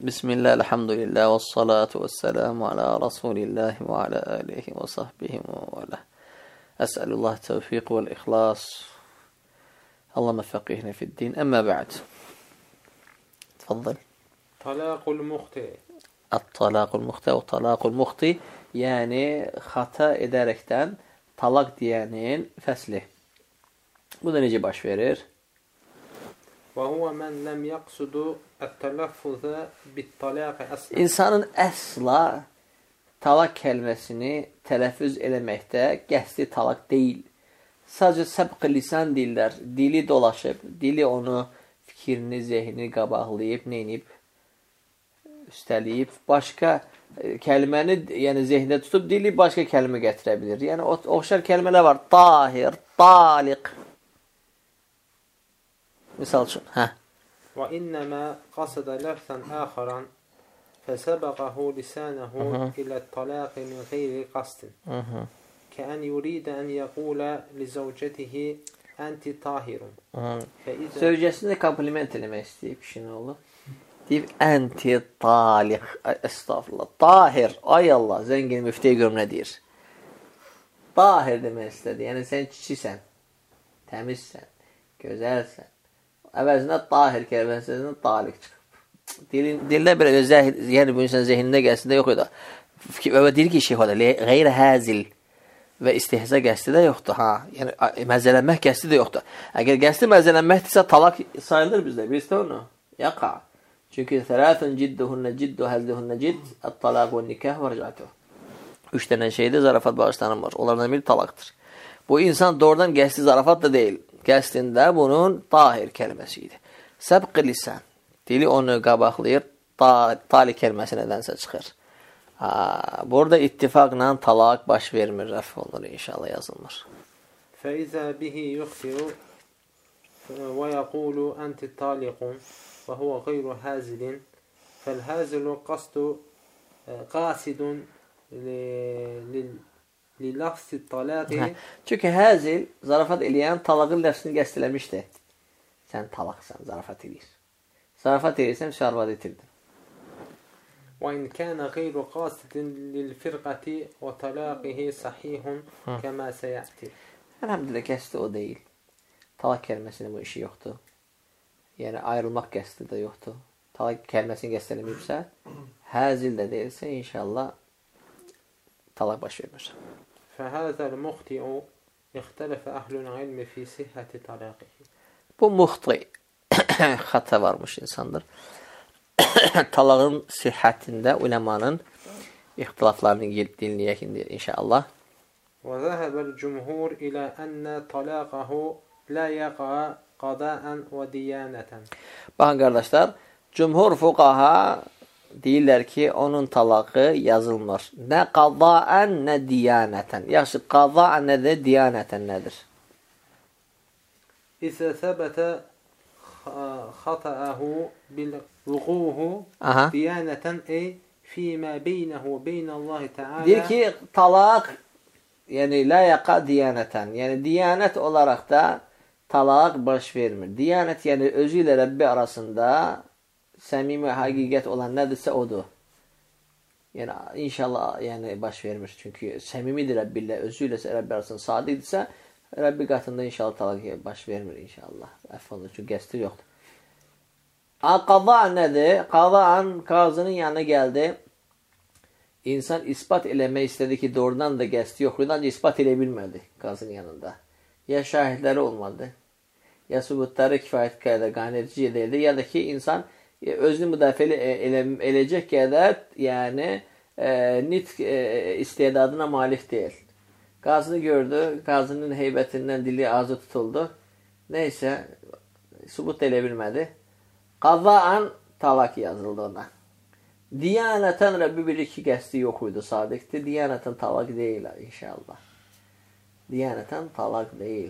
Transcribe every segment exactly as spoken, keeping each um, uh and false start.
Bismillah, elhamdülillah, ve salatu ve selamu ala Resulillahi ve ala alihi ve sahbihi ve ala. Es'elullah tevfik vel ihlas. Allahümme fekihne fi'd-din. Emme ba'd. Tfaddal. Talaqul muhti. At-talaqul muhti ve talaqul muhti, yani hata ederekten talak diyenin fesli. Bu da necə baş verir? وَهُوَ مَنْ لَمْ يَقْصُدُ التَّلَفُّذَ بِالطَّلَاقِ أَصْلًا. İnsanın əsla talak kelimesini telaffuz eləməkdə qəsdi talak deyil. Sadəcə səbq lisan dillər, dili dolaşıb, dili onu fikrini, zehnini qabaqlayıb, neynib, üstəliyib, başqa kəliməni, yəni zehndə tutub, dili başqa kəlmə gətirə bilir. Yəni, oxşar kəlmələr var. Tahir, taliq. Misal üçün, hə. وَإِنَّمَا قَصَدَ لَفْثًا آخَرًا فَسَبَقَهُ لِسَانَهُ إِلَى الطَّلَاقِ مِنْ غَيْرِ قَصْدٍ كَأَنْ يُرِيدَ أَنْ يَقُولَ لِزَوْجَتِهِ أَنْتِ طَاهِرٌ. Sövcəsini kompliment eləmək istəyib kişinin oğlu. Deyib, ənti taliq. Estağfurullah. Tahir. Ay Allah. Zəngin müftəyə görüm nə deyir? Tahir demək istədi. Yəni, sən kiçisən, təmizsən, gözəlsən. Əvəzində tahir kəlməsindən taliq çıxıb. Dildə belə özəl, yəni bu insan zehnində gəlsində yox idi. Və deyir ki, şeyh oda, qeyri həzil və istihza qəsdi də yoxdur. Ha, yəni məzələnmək qəsdi də yoxdur. Əgər qəsdi məzələnməkdirsə, talaq sayılır bizdə. Birisi onu. Yaqa. Çünki thələthun cidduhunna ciddu həzduhunna cidd, at-talaq və nikah və ricatuh. Üç dənə şeydə zarafat bağışlanılmır. Onlardan biri talaqdır. Bu insan doğrudan qəsdi zarafat da deyil. Qəsdində bunun tahir kəlməsi idi. Səbq lisan. Dili onu qabaqlayır. Ta, tali kəlməsi nədənsə çıxır. Ha, burada ittifaqla talaq baş vermir. Rəf olur inşallah yazılmır. فَإِذَا بِهِ يُخْفِرُ وَيَقُولُ أَنْتِ طَالِقٌ وَهُوَ غَيْرُ هَازِلٍ فَالْهَازِلُ قَصْدُ قَاسِدٌ لِلَفْسِ الطَّلَاقِ. Çünki həzil, zarafat eləyən talaqın ləfsini qəsd eləmişdir. Sən talaqsan, zarafat eləyir. Zarafat eləyirsən, şarvad itirdin. وَإِنْ كَانَ غَيْرُ قَاسِدٍ لِلْفِرْقَةِ وَطَلَاقِهِ صَحِيحٌ كَمَا سَيَأْتِي. Əlhamdülillah, qəsdi o deyil. Talaq kəlməsinin bu işi yoxdur. Yəni, ayrılmaq qəsdi də yoxdur. Talaq kəlməsini qəsd eləməyibsə, həzil də deyilsə, inşallah talaq baş vermir. فَهَذَا الْمُخْتِئُ اِخْتَلَفَ أَهْلُ الْعِلْمِ فِي صِحَّةِ طَلَاقِهِ. Bu muhti, xata varmış insandır. Talağın sihhətində ulemanın ixtilaflarını dinləyək indi inşallah. وَذَهَبَ الْجُمْهُورِ إِلَى أَنَّ طَلَاقَهُ لَا يَقَعَ قَضَاءً وَدِيَانَةً. Baxın qardaşlar, cümhur fuqaha deyirlər ki, onun talağı yazılmır. Nə qadaən, nə diyanətən. Yaxşı, qadaən nədir, diyanətən nədir? İsə səbətə xatəəhu bilvuquhu diyanətən ey fīmə beynəhu beynəllahi təalə. Deyir ki, talaq, yəni la yaqa diyanətən. Yəni, diyanət olaraq da talaq baş vermir. Diyanət, yəni özü ilə Rəbbi arasında səmimi həqiqət olan nədirsə odur. Yəni, inşallah yəni, baş vermir. Çünki səmimidir Rəbbi ilə, özü ilə Rəbbi arasında sadiqdirsə, Rəbbi qatında inşallah talaq baş vermir inşallah. Əff olur, çünki qəsdi yoxdur. Qadaan nədir? Qadaan qazının yanına gəldi. İnsan ispat eləmək istədi ki, doğrudan da qəsdi yoxdur. Ancaq ispat elə bilmədi qazının yanında. Ya şahidləri olmadı, ya sübutları kifayət qədər qanedici edildi, ya da ki, insan özünü müdafiə elə, eləcək qədər, yəni e, nitq e, istedadına malik deyil. Qazını gördü, qazının heybətindən dili ağzı tutuldu. Neysə, sübut elə bilmədi. Qazaan talaq yazıldı ona. Diyanətən Rəbbi bilir ki, qəsdi yox idi, sadiqdir. Diyanətən talaq deyil inşallah. Diyanətən talaq deyil.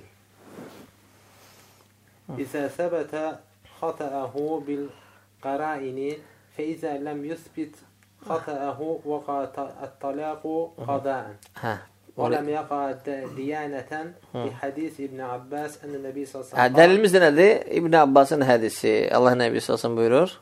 İsə səbətə xatəəhu bil قرائن فإذا لم يثبت خطأه وقع الطلاق قضاء ولم يقع ديانة بحديث ابن عباس أن النبي صلى الله عليه وسلم. Dəlilimiz də nədir? İbn Abbasın hədisi. Allah Nəbi sallallahu buyurur.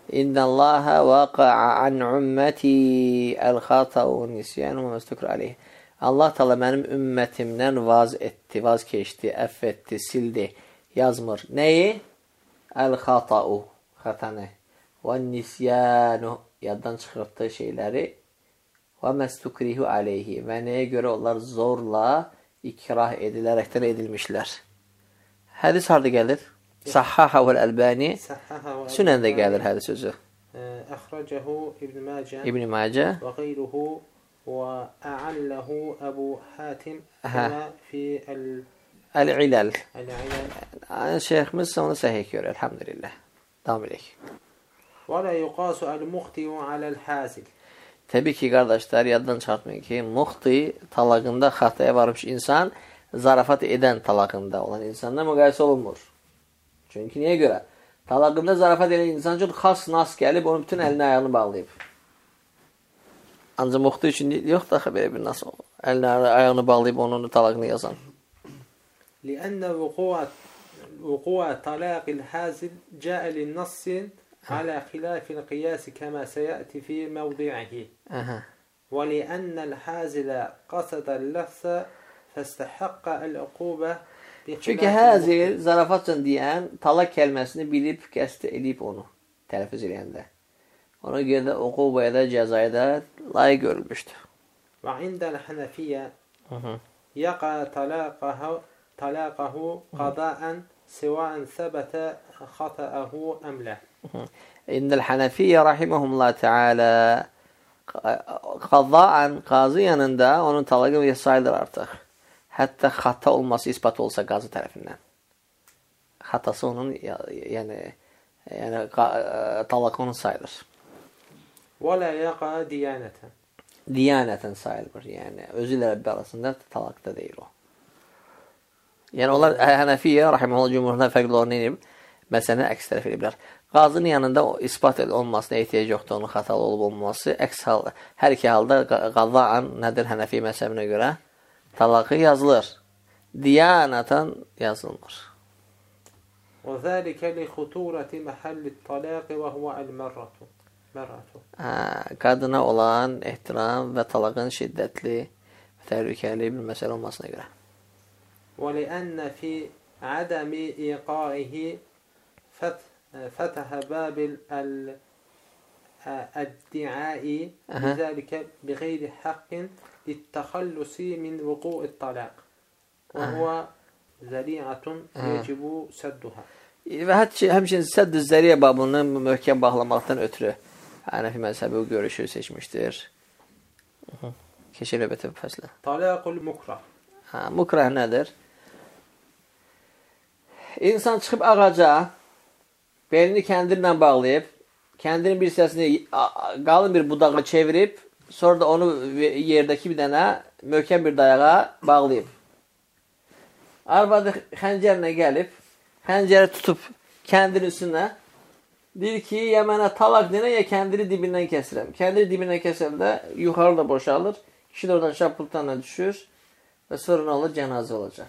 İnnallaha vaqa'a an ümmeti el-hata'u nisyanu və məstukru aleyh. Allah Teala mənim ümmətimdən vaz etdi, vaz keçdi, əff etdi, sildi, yazmır. Nəyi? El-hata'u, xatanı. Və nisyanu, yaddan çıxırtdığı şeyləri. Və məstukrihu aleyhi. Və nəyə görə onlar zorla ikrah edilərəkdən edilmişlər. Hədis harada gəlir? Sahhahavul Əlbani. Sünəndə gəlir hədis sözü. Əxracahu İbn Macə. İbn Macə. Və qeyruhu və a'allahu Əbu Hatim kəmə fi el-İləl. El-İləl. Şeyximiz onu səhih görür. Elhamdülillah. Davam edək. Və la yuqasu el-muxti'u aləl-hazil. Təbii ki, qardaşlar, yaddan çıxartmayın ki, muxti talaqında xataya varmış insan zarafat edən talaqında olan insanla müqayisə olunmur. Çünki niyə görə? Talaqında zarafat edən insan üçün xas nas gəlib, onun bütün əlini ayağını bağlayıb. Ancaq muxti üçün yox da belə bir nas olur. Əlini ayağını bağlayıb onun talaqını yazan. Li'anna vuku'a talaqil hazil ca'ə linnassin على خلاف القياس كما سيأتي في موضعه ولأن الحازل قصد اللفظ فاستحق العقوبة. Çünki hazil zarafat üçün deyən talaq kəlməsini bilib, qəsd edib onu tələffüz edəndə. Ona görə də uqubaya da, cəzaya da layiq görülmüşdür. Və indəl hənəfiyyə yaqa talaqahu talaqahu qada'an sivaən səbətə xata'ahu əmlə. İndəl hənəfiyyə rahiməhumullah teala qada'an qazı yanında onun talaqı sayılır artıq. Hətta xata olması ispat olsa qazı tərəfindən. Xatası onun yəni yəni talaq onun sayılır. Və la yaqa diyanətən. Diyanətən sayılır. Yəni özü ilə Rəbbi arasında talaqda deyil o. Yəni onlar Hənəfiyyə rahimehullah cümhurundan fərqli olan nə edib? Məsələni əks tərəf ediblər. Qazının yanında ispat olmasına ehtiyac yoxdur, onun xatalı olub olmaması. Əks halda, hər iki halda qada'an nədir Hənəfi məzhəbinə görə? Talaqı yazılır. Diyanətən yazılmır. Və zəlikə li xuturəti məhəllit talaqı və huvə əl-mərratu. Qadına olan ehtiram və talaqın şiddətli və təhlükəli bir məsələ olmasına görə. Və li'ənnə fi ədəmi iqaihi fətəhə bəbil əl-əddiyai bizəlikə biğeyri haqqin littəxallusi min vuku'i talaq və huvə zəli'atun yecibu sədduhə. Və həmçinin sədd-i zəriyə babını möhkəm bağlamaqdan ötürü Hənəfi məzhəbi o görüşü seçmişdir. Keçir növbəti fəslə. Talaqul mukrah. Mukrah nədir? İnsan çıxıb ağaca, belini kəndirlə bağlayıb, kəndirin bir hissəsini qalın bir budağa çevirib, sonra da onu yerdəki bir dənə möhkəm bir dayağa bağlayıb. Arvadı xəncərlə gəlib, xəncəri tutub kəndirin üstünə, deyir ki, ya mənə talaq denə, ya kəndiri dibindən kəsirəm. Kəndiri dibindən kəsirəndə yuxarı da boşalır, kişi də oradan şapıltanla düşür və sonra nə olur? Cənazə olacaq.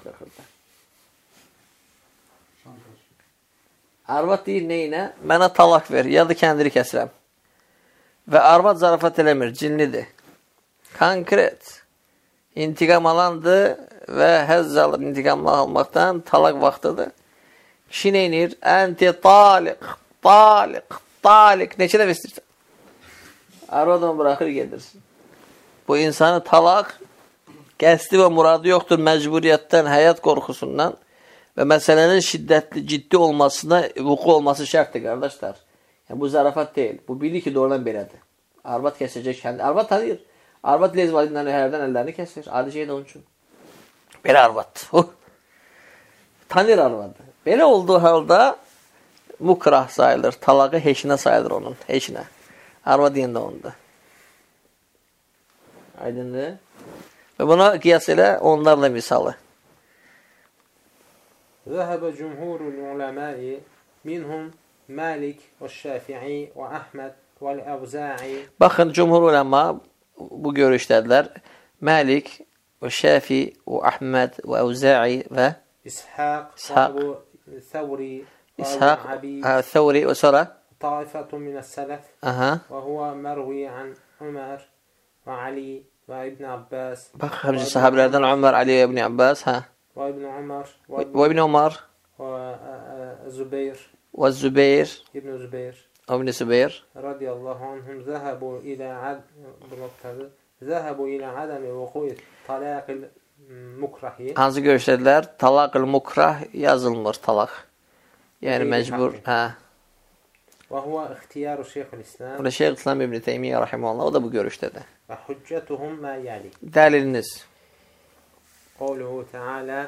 Arvad deyir neyinə? Mənə talaq ver, ya da kəndiri kəsirəm. Və arvad zarafat eləmir, cinlidir. Konkret. İntiqam alandır və həzz alır intiqam almaqdan, talaq vaxtıdır. Kişi neynir? Ənti taliq, taliq, taliq. Neçə də vestirsən? Arvad onu bıraxır, gedirsin. Bu insanı talaq, qəsdi və muradı yoxdur məcburiyyətdən, həyat qorxusundan və məsələnin şiddətli, ciddi olmasına, vuku olması şərtdir, qardaşlar. Yəni, bu zarafat deyil. Bu bilir ki, doğrudan belədir. Arvad kəsəcək kəndi. Arvad tanıyır. Arvad lez validindən hərdən əllərini kəsir. Adi şey də onun üçün. Belə arvad. Uh. Tanıyır arvadı. Belə olduğu halda mukrah sayılır. Talağı heşinə sayılır onun. Heşinə. Arvad deyəndə onda. Aydındır. Və buna qiyas elə onlarla misalı. Zəhəbə cümhurul uləməi minhum Malik və Şəfi'i və Əhməd və Əvza'i. Baxın, cümhur uləma bu görüşdədilər. Malik və Şəfi və Əhməd və Əvza'i və İshaq və Əbu Thəvri və Thəvri və sonra طائفة من السلف Aha. وهو مروي عن عمر وعلي وابن عباس. Bak hepsi sahabelerden Ömer, Ali ibn Abbas ha. وابن عمر وابن عمر وزبير والزبير ابن زبير ابن زبير رضي الله عنهم ذهبوا إلى عد ذهبوا إلى عدم وقوع طلاق المكره. Hansı görüşdülər? Talaq-ül mukrah yazılmır talaq. Yəni məcbur. Hə. Və huwa ixtiyar Şeyxülislam. Bu Şeyxülislam İbn Teymiyyə rahimehullah o da bu görüşdədir. Və hüccətuhum ma yali. Dəliliniz. Qawluhu Teala.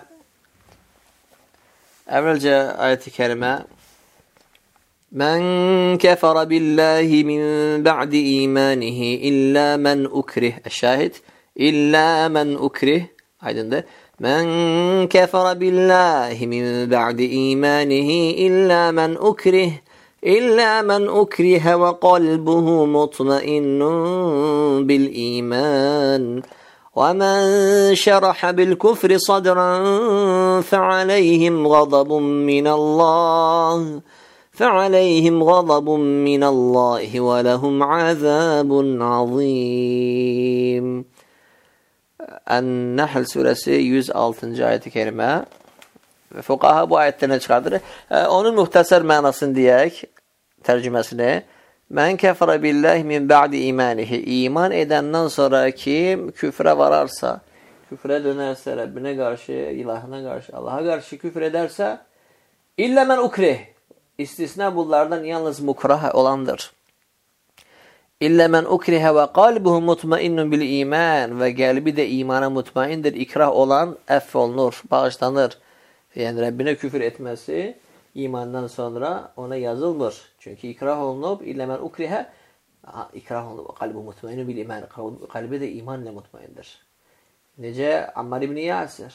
Əvvəlcə ayət-i kərimə Mən kəfərə billahi min ba'di imanihi illə mən ukrih. Əşşahid. İllə mən ukrih. Aydındır. Mən kəfərə billahi min ba'di imanihi illə mən ukrih. İllə mən ukrihə və qalbuhu mutmainnun bil iman. Və mən şərəhə bil küfri sadran fəaləyhim qadabun minəllah. فَعَلَيْهِمْ غَضَبٌ مِّنَ اللّٰهِ وَلَهُمْ عَذَابٌ عَظِيمٌ. En-Nahl suresi yüz altıncı ayet-i kerime. Fuqaha bu ayette ne çıkardır? Ee, onun muhtasar manasını diyek, tercümesini. Men kefere billahi min ba'di imanihi. İman edenden sonra kim küfre vararsa, küfre dönerse, Rabbine karşı, ilahına karşı, Allah'a karşı küfür ederse, illa men ukrih. İstisna bunlardan yalnız mukrah olandır. İlla men ukrihe ve kalbuhu mutmainnun bil iman ve kalbi de imana mutmaindir. İkrah olan affolunur, bağışlanır. Yani Rabbine küfür etmesi imandan sonra ona yazılmır. Çünkü ikrah olunup illa men ukrihe ikrah olunup kalbuhu mutmainnun bil iman. Kalbi de iman ile mutmaindir. Nece Ammar ibn Yasir.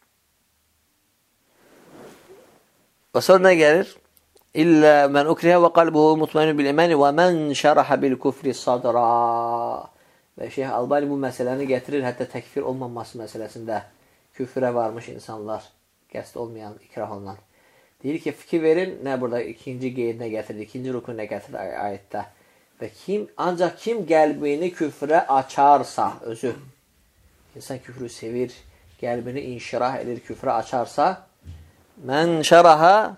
Ve sonra ne gelir? İlla men ukrihe ve kalbuhu mutmainun bil imani ve men şeraha bil kufri sadra. Ve Şeyh Albani bu meseleni getirir. Hatta tekfir olmaması meselesinde küfüre varmış insanlar. Qəsd olmayan, ikrah olunan. Deyir ki fikir verin. Ne burada ikinci qeydine getirdi. İkinci rukununa getirdi ayette. Ve kim ancak kim qəlbini küfre açarsa özü. İnsan küfrü sevir. Qəlbini inşirah edir. Küfre açarsa. Men şeraha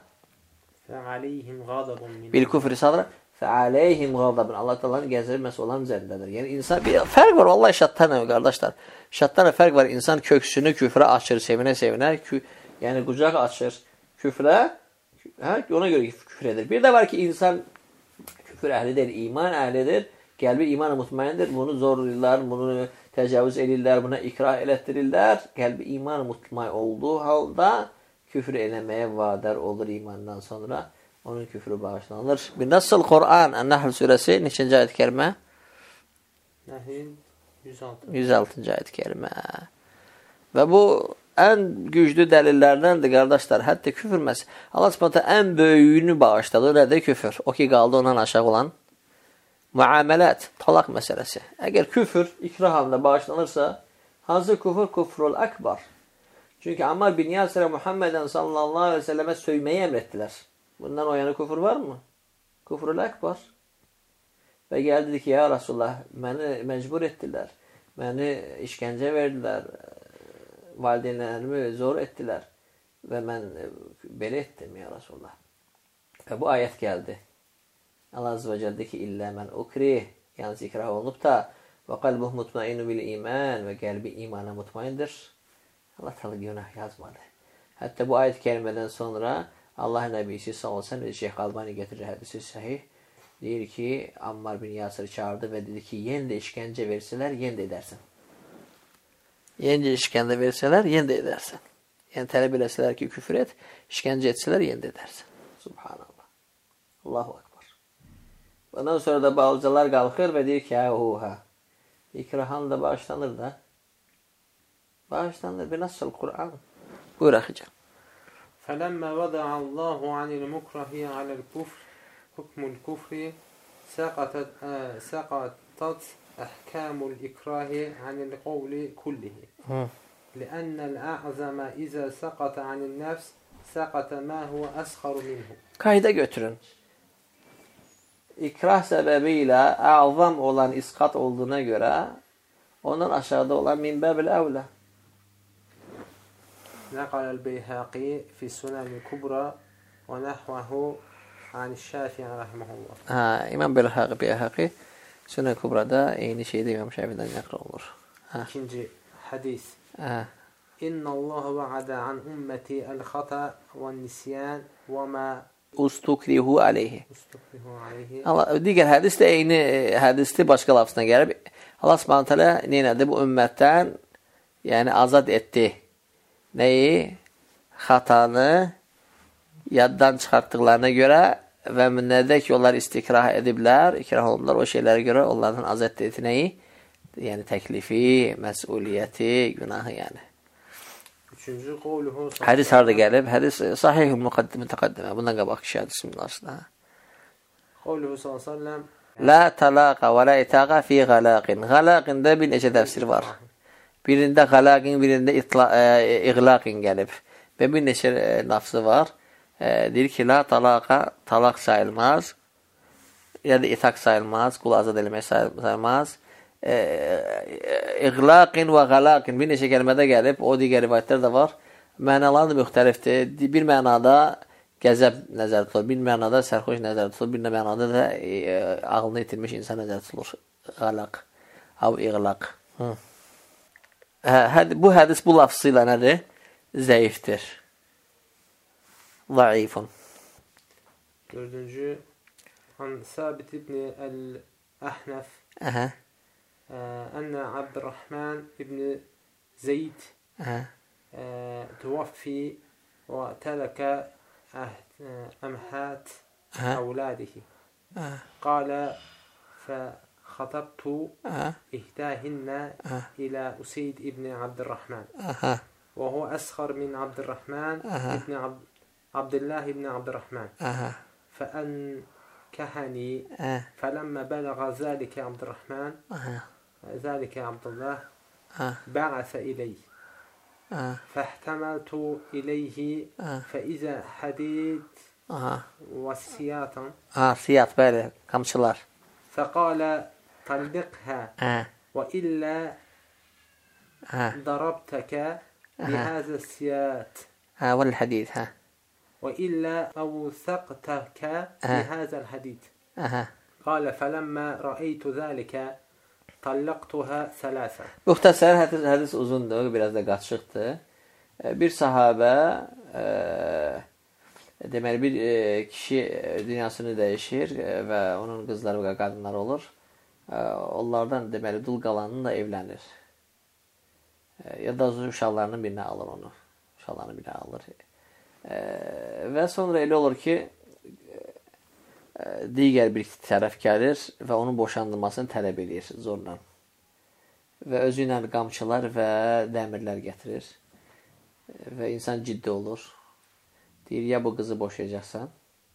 bil küfri sadra fealeyhim gazabun. Allah Teala'nın gəzirməsi olan üzərindedir. Yani insan bir fark var vallahi şattan kardeşler. Şattan fark var. İnsan köksünü küfre açır, sevine sevine. Kü, yani kucak açır küfre. Ha, ona göre küfür eder. Bir de var ki insan küfür ehlidir, iman ehlidir. Kalbi imana mutmaindir. Bunu zorlarlar, bunu tecavüz edirlər, buna ikrah elettirirlər. Kalbi imana mutmain olduğu halda küfür elemeye vadar olur imandan sonra. Onun küfrü bağışlanır. Bir nasıl Kur'an, En-Nahl suresi neçinci ayet-i kerime? Nahl yüz altıncı ayet-i kerime. Ve bu en güçlü delillerdendir kardeşler. Hatta küfür mesela. Allah subhanahu en büyüğünü bağışladı. Nedir küfür? O ki kaldı ondan aşağı olan. Muamelat, talak meselesi. Eğer küfür ikrah halinde bağışlanırsa hazır küfür küfrül akbar. Çünkü Ammar bin Yasir'e Muhammeden sallallahu aleyhi ve selleme sövmeyi emrettiler. Bundan o yana küfür var mı? Küfrül akbar. Ve geldi dedi ki ya Resulullah beni mecbur ettiler. Beni işkence verdiler. Valideynlerimi zor ettiler. Ve ben beli ettim ya Resulullah. Ve bu ayet geldi. Allah Azze ve Celle dedi ki illa men ukrih. Yalnız ikrah olup da ve kalbuh mutmainu bil iman ve kalbi imana mutmaindir. Allah Teala günah yazmadı. Hatta bu ayet-i kerimeden sonra Allah Nebisi sallallahu aleyhi ve sellem Şeyh Albani getirir hadisi sahih. Diyor ki Ammar bin Yasir çağırdı ve dedi ki yen de işkence verseler yen de edersin. Yen de işkence verseler yen de edersin. Yani talep etseler ki küfür et, işkence etseler yen de edersin. Subhanallah. Allahu Ekber. Ondan sonra da bazılar kalkır ve diyor ki yahuha. İkrahan da bağışlanır da. Bağışlanır. Bir nasıl Kur'an? Buyur akıcı. فَلَمَّا وَضَعَ اللّٰهُ عَنِ الْمُكْرَهِ عَلَى الْكُفْرِ حُكْمُ الْكُفْرِ سَقَطَتْ أَحْكَامُ الْإِكْرَاهِ عَنِ الْقَوْلِ كُلِّهِ لِأَنَّ الْأَعْزَمَ إِذَا سَقَطَ عَنِ النَّفْسِ سَقَطَ مَا هُوَ أَسْخَرُ مِنْهُ. Kayda götürün. ikrah səbəbilə əzam olan isqat olduğuna görə ondan aşağıda olan min bəbil əvlə. Nəqaləl Beyhaqi fi Sunanil Kubra və nəhvəhu anişşafi'i rəhməhullah. Hə, İmam Beyhaqi Beyhaqi Sunan Kubra'da eyni şeydə İmam Şafii'dən nəql olunur. Hə. İkinci hədis. Hə. İnnallahu va'ada an ummeti el-xata və nisyan və ma ustukrihu aleyhi. ustukrihu aleyhi. Allah digər hədis də eyni hədisdir, başqa lafzına gəlib. Allah Subhanahu taala nə etdi? Bu ümmətdən yəni azad etdi. Nəyi? Xatanı yaddan çıxartdıqlarına görə və nədə ki, onlar istikrah ediblər, ikrah olundular o şeylərə görə onlardan azad etdi. Nəyi? Yəni təklifi, məsuliyyəti, günahı yəni. Üçüncü qovluhu. Hədis harada gəlib? Hədis sahih müqəddimə təqəddimə. Bundan qabaq ki, hədis aslında. Qovluhu sallallahu əleyhi və səlləm La talaqa və la itaqa fi qalaqin. Qalaqində bir neçə təfsir var. Birində qalaqin, birində iqlaqin gəlib. Və bir neçə lafzı var. E, deyir ki, la talaqa, talaq sayılmaz. Ya da itaq sayılmaz. Qul azad eləmək sayılmaz. E, iqlaqin və qalaqin bir neçə kəlmədə gəlib. O digər rivayətlər də var. Mənaları da müxtəlifdir. Bir mənada gəzəb nəzərdə tutulur, bir mənada sərxoş nəzərdə tutulur, bir mənada da e, ağlını itirmiş insan nəzərdə tutulur. Qalaq, av iqlaq. Hı. Hə, bu hədis bu lafzı ilə nədir? Zəifdir. Zəifun. Dördüncü, an Sabit ibn el-Əhnəf ənə Abdurrahman ibn Zeyd tuvaffi və tələkə أمهات أولاده قال فخطبت إحداهن إلى أسيد ابن عبد الرحمن وهو أصغر من عبد الرحمن ابن عبد, عبد الله ابن عبد الرحمن فأنكحني فلما بلغ ذلك عبد الرحمن ذلك عبد الله بعث إليه فاحتملت إليه فإذا حديد والسياطا آه سياط böyle kamçılar فقال طلقها وإلا ضربتك بهذا السياط ها والحديد ها وإلا أوثقتك بهذا الحديد قال فلما رأيت ذلك Tallaqtuha thalatha. Müxtəsər hədis, hədis uzundur, biraz da qaçıqdır. Bir sahabə e, deməli bir e, kişi dünyasını dəyişir və onun qızları və qadınları olur. E, onlardan deməli dul qalanını da evlənir. E, ya da uşaqlarının birinə alır onu. Uşaqlarının birinə alır. E, və sonra elə olur ki digər bir tərəf gəlir və onun boşandırmasını tələb edir zorla. Və özü ilə qamçılar və dəmirlər gətirir. Və insan ciddi olur. Deyir, ya bu qızı boşayacaqsan,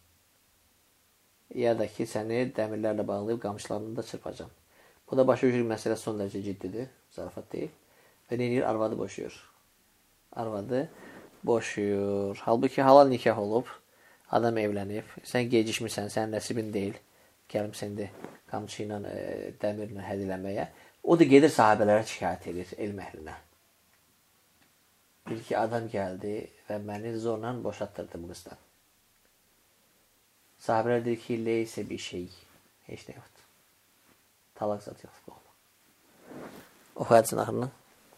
ya da ki, səni dəmirlərlə bağlayıb qamçılarını da çırpacam. Bu da başa düşür məsələ son dərəcə ciddidir. Zarafat deyil. Və neyir? Arvadı boşuyur. Arvadı boşuyur. Halbuki halal nikah olub. Adam evlənib, sən gecişmirsən, sənin nəsibin deyil, gəlmişsən də qamçı ilə, e, dəmirlə hədiləməyə. O da gedir sahabələrə şikayət edir, elm əhlinə. Bir ki, adam gəldi və məni zorla boşatdırdı bu qızdan. Sahabələr deyir ki, leysə bir şey, heç nə yoxdur. Talaq zat yoxdur. Oxu hədsin axırını.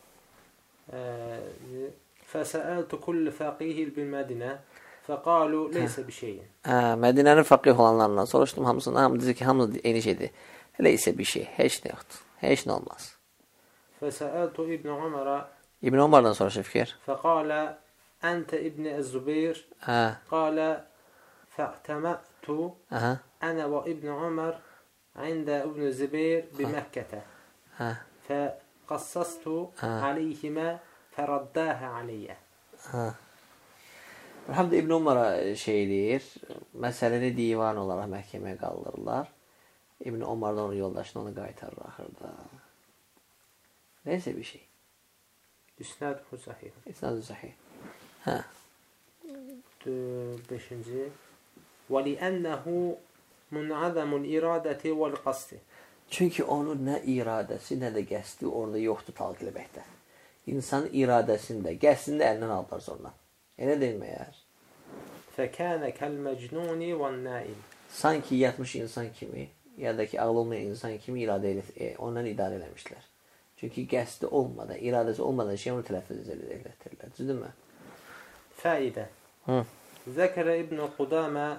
Fəsəəltu kulli fəqihil bil Mədinə فقالوا ليس بشيء. Ha, Mədinənin fəqih olanlarından soruşdum hamısından. Hamı dedi ki, hamısı eyni şeydir. Leysə bir şey, heç nə yoxdur. Heç nə olmaz. فسألت ابن عمر. İbn Ömer'den soruşdu fikir. فقال أنت ابن الزبير. Ha. قال فاعتمأت Aha. أنا وابن عمر عند ابن الزبير بمكة. Ha. فقصصت عليهما فرداها علي. Ha. Hamd İbn Ömer'a şey deyir, məsələni divan olaraq məhkəməyə qaldırırlar. İbn Ömer də onun yoldaşını onu qaytarır axırda. Neyse bir şey. İsnaduhu sahih. İsnaduhu sahih. Ha. Beşinci. وَلِأَنَّهُ mun'azamul iradati vel qasdi. Çünki onun nə iradəsi, nə də qəsdi orada yoxdur talq eləməkdə. İnsanın iradəsində, qəsdində əlindən aldılar ondan. Elə deyil mi yər? Fəkənə kəl-məcnuni vən-naim. Sanki yatmış insan kimi, ya da ki ağlı olmayan insan kimi iradə elə, e, ondan idarə eləmişlər. Çünki qəsdi olmadan, iradəsi olmadan şey onu tələffüz edirlər. Düzdürmü? Faidə. Hı. Zəkərə İbn Qudamə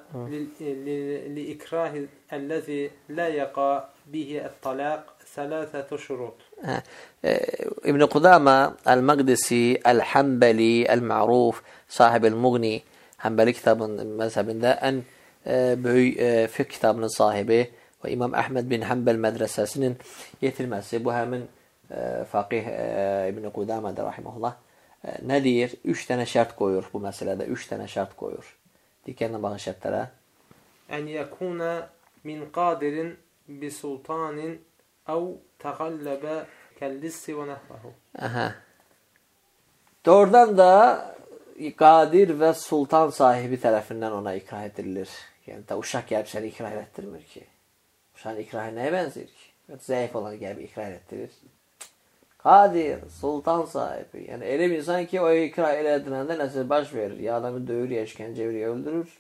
li-ikrahi əlləzi la yaqa bihi at-talaq thalathatu şurut. İbn Qudamə el-Maqdisi, el-Hanbali, el-Ma'ruf, sahib-el-Mughni, Hanbali kitabının məzhəbində ən e, böyük e, fiqh kitabının sahibi və İmam Əhməd bin Hanbal mədrəsəsinin yetirməsi. Bu həmin e, faqih e, İbn Qudamədir rahimehullah. Nə deyir? Üç dənə şərt qoyur bu məsələdə. Üç dənə şərt qoyur. Diqqətlə baxın şərtlərə. Ən yəkuna min qadirin bi sultanin əv təğalləbə kəllissi və nəhvəhu. Aha. Doğrudan da qadir və sultan sahibi tərəfindən ona ikrah edilir. Yəni da uşaq gəlib səni ikrah etdirmir ki. Uşağın ikrahı nəyə bənzəyir ki? Zəif olan gəlib ikrah etdirir. Qadir, sultan sahibi. Yəni elə bir insan ki, o ikrah elədiləndə nəsə baş verir. Ya adamı döyür, ya işkəncə verir, öldürür.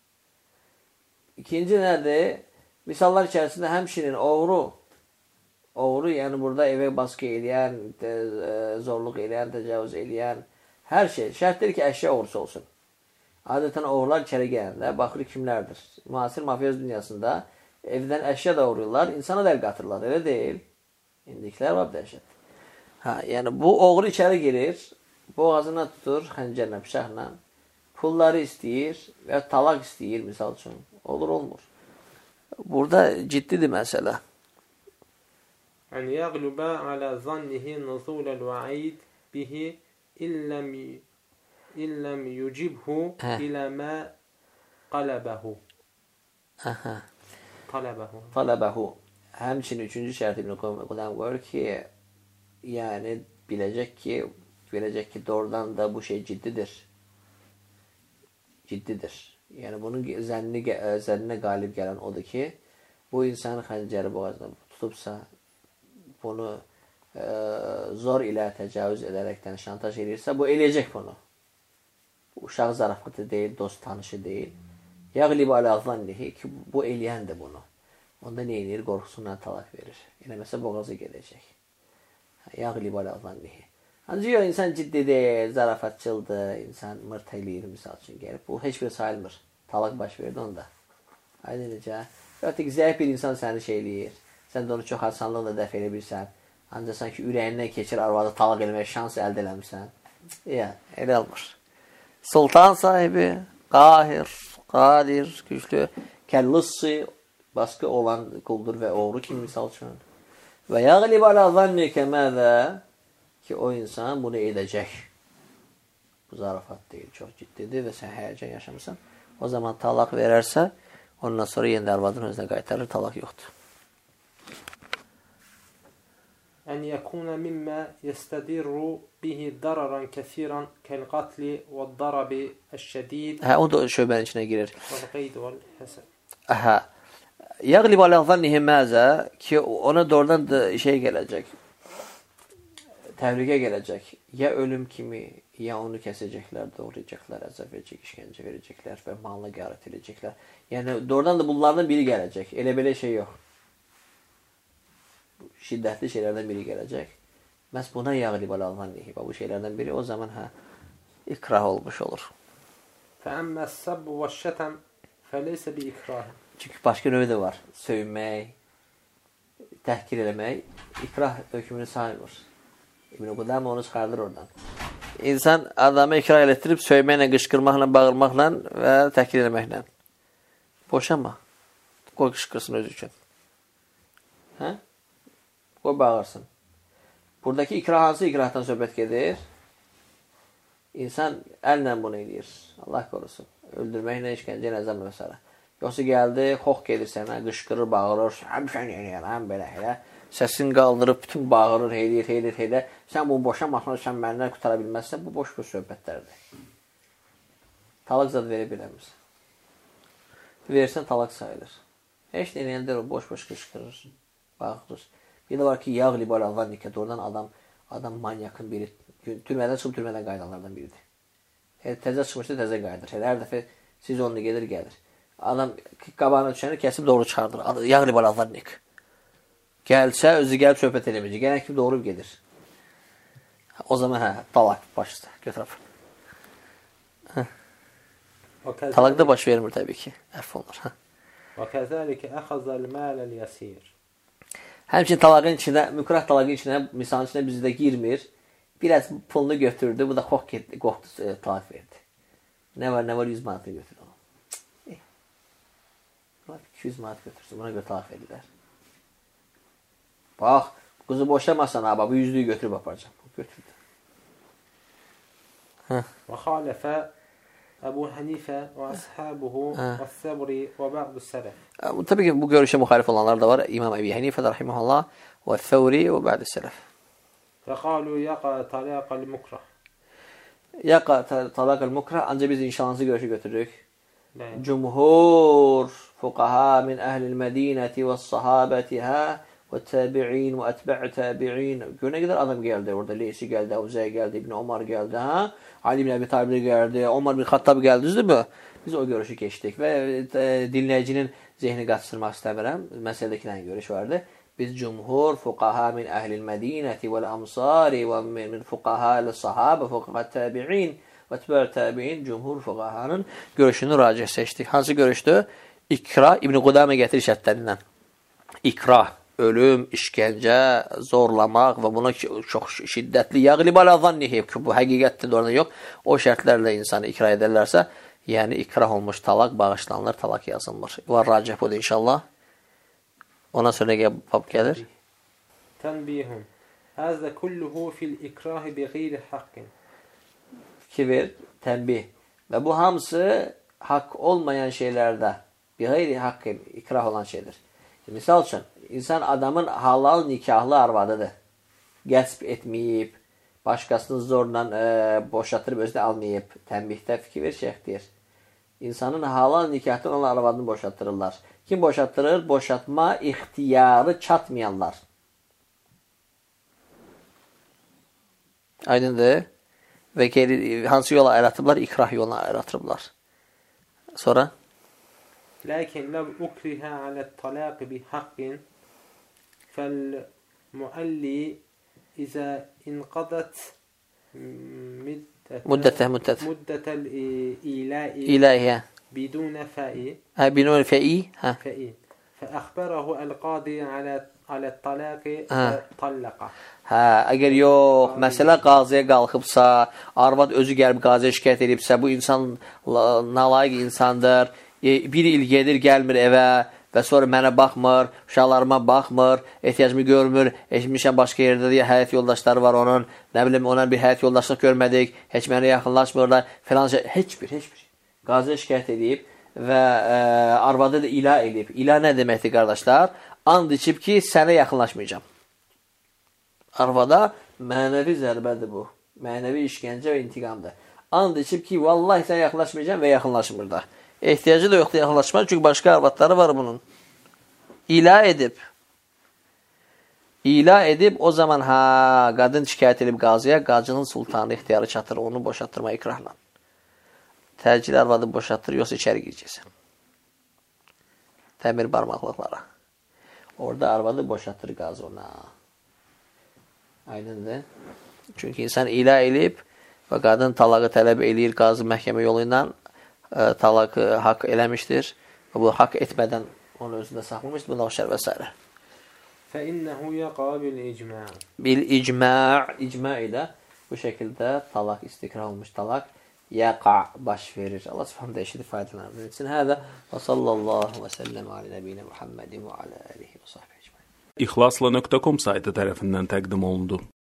İkinci nədir? Misallar içərisində həmçinin oğru, oğru, yəni burada evə baskı eləyən, zorluq eləyən, təcavüz eləyən, hər şey. Şərtdir ki, əşya oğrusu olsun. Adətən oğrular içəri gələndə baxır kimlərdir. Müasir mafiyaz dünyasında evdən əşya da uğrayırlar, insana da əl qatırlar. Elə deyil. İndikilər var dəhşət. Ha, yəni bu oğru içəri girir, boğazına tutur, xəncərlə, bıçaqla, pulları istəyir və talaq istəyir, misal üçün. Olur, olmur. Burada ciddidir məsələ. Ən yəqlubə alə zannihi nuzuləl vəid bihi illəm yücibhu ilə mə qələbəhu. Aha. Tələbəhu. Tələbəhu. Həmçinin üçüncü şərti İbn Qudam qoyur ki, yəni biləcək ki, biləcək ki, doğrudan da bu şey ciddidir. Ciddidir. Yəni bunun zənni, zənninə qalib gələn odur ki, bu insanın xəncəri boğazına tutubsa, bunu e, zor ilə təcavüz edərəkdən şantaj edirsə, bu eləyəcək bunu. Bu uşaq zarafatı deyil, dost tanışı deyil. Yəqlib alə zannihi ki, bu eləyəndir bunu. Onda nə edir? Qorxusundan talaq verir. Eləməsə boğazı gedəcək. Yəqlib alə zannihi. Ancaq o insan ciddi deyil, zarafatçıldır, insan mırt eləyir, misal üçün gəlib. Bu heç bir sayılmır. Talaq baş verdi onda. Aydın necə? Yoxdur ki, zəif bir insan səni şey eləyir. Sən də onu çox asanlıqla dəf elə bilsən. Ancaq sanki ürəyindən keçir, arvadı talaq eləmək şans əldə eləmişsən. Ya, elə olmur. Sultan sahibi, qahir, qadir, güclü, kəllissi, baskı olan quldur və oğru kimi misal üçün. Və yəqlib alə zannikə məzə ki, o insan bunu edəcək. Bu zarafat deyil, çox ciddidir və sən həyəcan yaşamısan. O zaman talaq verərsə, ondan sonra yenə arvadın özünə qaytarır, talaq yoxdur. Ən yəkuna mimmə yəstədirru bihi dararan kəsiran kəl-qatli və darabi əş-şədid. Hə, o da şöbənin içinə girir. Və-l-qeyd və-l-həsən. Hə. Yəqlib alə zannihi məzə ki, ona doğrudan da şey gələcək, təhlükə gələcək. Ya ölüm kimi, ya onu kəsəcəklər, doğrayacaqlar, əzab verəcək, işgəncə verəcəklər və malına qarət edəcəklər. Yəni, doğrudan da bunlardan biri gələcək. Elə belə şey yox. Şiddətli şeylərdən biri gələcək. Məhz buna yəqlib alə zannihi. Bu şeylərdən biri o zaman hə, ikrah olmuş olur. Fəəmməs-səbbu və-şətəm fəleysə bi-ikrahı. Çünki başqa növü də var. Söymək, təhkir eləmək, ikrah hökmünü saymır. İbn Qudam onu çıxardır oradan. İnsan adamı ikrah elətdirib söyməklə, qışqırmaqla, bağırmaqla və təhkir eləməklə. Boşanma. Qoy qışqırsın özü üçün. Hə? Qoy bağırsın. Buradakı ikrah hansı ikrahdan söhbət gedir? İnsan əllə bunu eləyir. Allah qorusun. Öldürməklə, işgəncə, nəzəm və s. Yoxsa gəldi, xox gedir sənə, qışqırır, bağırır, həm sən eləyər, həm belə elə. Səsini qaldırıb, bütün bağırır, eləyir, eləyir, eləyir. Sən bunu boşanmasın, sən məndən qutara bilməzsən, bu boş bir söhbətlərdir. Talaq zad verə biləmirsən. Versən talaq sayılır. Heç nə eləyəndə o boş-boş qışqırır, bağırır. Bir də var ki, yağli balavan nikah. Oradan adam, adam manyakın biri. Türmədən çıxıb türmədən qaydanlardan biridir. Hər təzə çıxmışdı, təzə qaydır. Hər dəfə siz onunla gedir, gəlir. Adam qabağına düşəni kəsib doğru çıxardır. Yağli balavan nikah. Gəlsə, özü gəlib söhbət eləməyəcək. Gələn kimi doğru gedir. O zaman hə, talaq başda. Götürəb. Talaq da baş vermir təbii ki. Ərf olunur. وَكَذَلِكَ أَخَذَ الْمَالَ الْيَسِيرِ Həmçinin talaqın içində, mükrah talaqın içində, misalın içində bizdə girmir. Biraz pulunu götürdü, bu da xox getdi, qoxdu, e, talaq verdi. Nə var, nə var, yüz manatını götürdü. E, iki yüz manat götürsün, buna görə talaq verirlər. Bax, qızı boşlamasan, abi, bu yüzlüyü götürüb aparacam. Götürdü. وَخَالَفَ Ebu Hanife ve ashabuhu ve Sevri ve ba'du selef. Tabii ki bu görüşe muhalif olanlar da var. İmam Ebu Hanife de rahimahullah ve Sevri ve ba'du selef. Fekalu yaqa talaqal mukrah. Yaqa talaqal mukrah ancak biz inşallahı görüşe götürdük. Cumhur fuqaha min ehlil medineti ve sahabetiha ve tabi'in ve etba'u tabi'in. Görüne kadar adam geldi orada. Leysi geldi, Avza'ya geldi, İbn Omar geldi. Ha? Ali ibn Abi Talib geldi, Omar bin Xattab geldi, düzdür mü? Biz o görüşü keçdik və e, dinləyicinin zehni qaçırmaq istəmirəm. Məsələdikilərin görüş vardı. Biz cumhur fuqaha min əhlil mədinəti vəl amsari və min fuqaha l-sahabə fuqaha tabi'in və tibər tabi'in cumhur fuqahanın görüşünü racih seçdik. Hansı görüşdür? İkra İbn Qudamə gətirir şərtlərindən. İkra, ölüm, işgəncə, zorlamaq və buna çox şiddətli yağlib ala zannihi, bu həqiqətdir, orada yox. O şərtlərlə insanı ikra edərlərsə, yəni ikrah olmuş talaq bağışlanılır, talaq yazılmır. Var racih budur inşallah. Ona sonra bab gəlir. Tənbihun. Həzə kulluhu fil ikrahi bi qeyri haqqin. Fikir ver, tənbih. Və bu hamısı haqq olmayan şeylərdə, bi qeyri haqqin, ikrah olan şeydir. Misal üçün, insan adamın halal nikahlı arvadıdır. Qəsb etməyib, başqasını zorla e, boşatırıb, özünü almayıb. Tənbihdə fikir ver, şeyh deyir. İnsanın halal nikahdan olan arvadını boşatdırırlar. Kim boşatdırır? Boşatma ixtiyarı çatmayanlar. Aydındır. Və geri, hansı yola ayratıblar? İkrah yoluna ayratıblar. Sonra? Lakin lav ukriha alet talaq bi haqqin fel mualli iza inqadat müddete müddet muddetel ila'i ilahi bidun fa'i ha bidun fa'i ha fa'i fa akhbarahu al-qadi ala ala talaqi talaqa. Hə, əgər yox, məsələ qaziyə qalxıbsa, arvad özü gəlib qaziyə şikayət edibsə, bu insan nalayiq insandır. Bir il gedir, gəlmir evə və sonra mənə baxmır, uşaqlarıma baxmır, ehtiyacımı görmür, eşitmişəm başqa yerdə deyə həyat yoldaşları var onun, nə bilim, ona bir həyat yoldaşlıq görmədik, heç mənə yaxınlaşmırlar, filan şey, heç bir, heç bir. Qaziyə şikayət edib və ə, arvadı da ilah edib. İlah nə deməkdir, qardaşlar? And içib ki, sənə yaxınlaşmayacağım. Arvada mənəvi zərbədir bu. Mənəvi işgəncə və intiqamdır. And içib ki, vallahi sənə yaxınlaşmayacağım və yaxınlaşmır da. Ehtiyacı da yoxdur yaxınlaşmaq, çünki başqa arvadları var bunun. İlah edib. İlah edib, o zaman ha, qadın şikayət edib qaziyə, qacının sultanı ixtiyarı çatır, onu boşatdırma ikrahla. Təcil arvadı boşatdır, yoxsa içəri girəcəksən. Təmir barmaqlıqlara. Orada arvadı boşatdır qazı ona. Aydındır. Çünki insan ilah edib və qadın talağı tələb eləyir qazı məhkəmə yolu ilə, talaq haqq eləmişdir və bu haqq etmədən onu özündə saxlamışdır, buna oxşar və s. فَإِنَّهُ يَقَى بِالْإِجْمَعِ Bil-icma' icma' ilə bu şəkildə talaq, istikrah olmuş talaq yaqa' baş verir. Allah subhanahu eşidi faydalarından etsin. Hədə və sallallahu və səlləm alə nəbiyyə Muhammedin və alə alihi və sahbihi ecmaîn. İxlasla nöqtə com saytı tərəfindən təqdim olundu.